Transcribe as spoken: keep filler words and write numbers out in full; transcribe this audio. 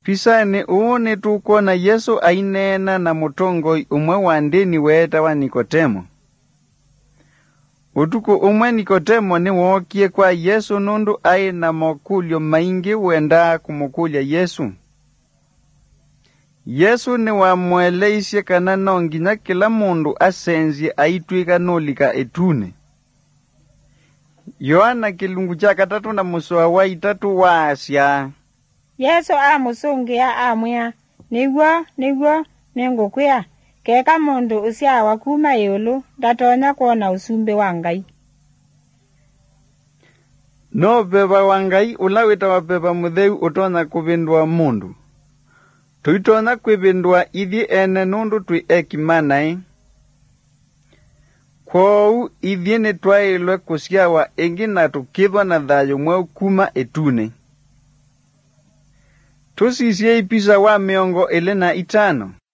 Pisani uone tukuona Yesu ainena na mutongoi umwe wa ndini weta wa Nikotemo. Utuku umwe Nikotemo ni wokie kwa Yesu nundu aina mokulyo maingi wenda kumukulya Yesu. Yesu ni wamweleisye kana nonginya kila mundu asenzi aitwika nolika etune. Yohana kilungu cha katatu na muswa wa itatu wa Asya. Yesu amusungia amwia, nigwa, nigwa, nengukwia, keka mundu usya wakuma yulu, datonya kuona usumbe wa Ngai. No beba wa Ngai ulawita wa beba mutheu utonya kubindwa mundu. Tuitonya kwibindwa ithi ene nundu tui ekimanae. Kwou ithi ni twailwe kusyawa ingi na tukithwa na thayo mweu kuma etune. Tusisye ipisa wa miongo ele na itano.